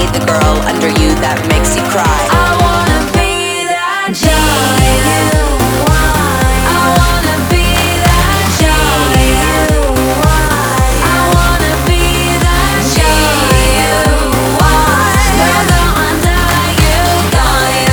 the girl under you that makes you cry. I wanna be that joy you want. I wanna be that joy you want. I wanna be that joy you want. Whether under you got you.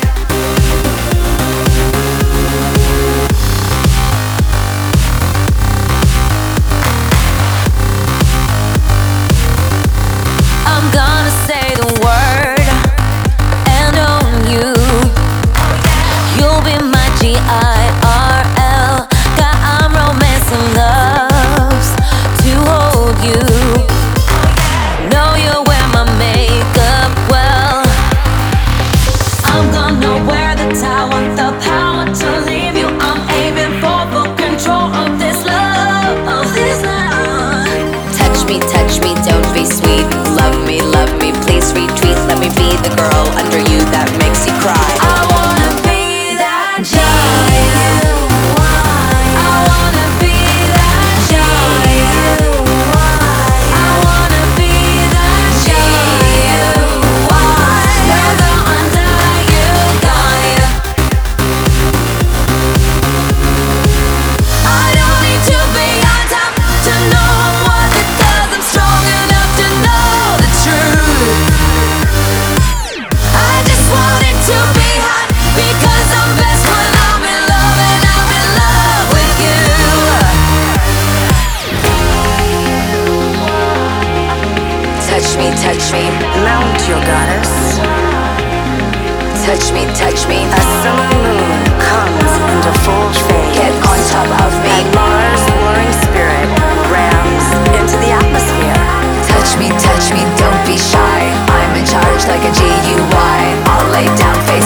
I'm gonna say the word and own you. You'll be my GIRL. God, I'm romancing loves to hold you. Know you wear my makeup well. I'm gonna wear the towel, the power to leave you. I'm aiming for full control of this love, of this love. Touch me, don't be sweet. Love me, please retreat. Let me be the girl under you that makes you cry. I wanna be that joy you want. I wanna be that joy you want. I wanna be that joy you want. Whether under you got you. I don't need to be on top to know what it does. I'm strong enough to know the truth. I just want it to be hot because I'm best when I'm in love, and I'm in love with you. Touch me, mount your goddess. Touch me, a summer moon comes into full fade. Get on top of me, and Mars' warring spirit rams into the atmosphere. Touch me, don't be shy. I'm in charge like a GUI. I'll lay down face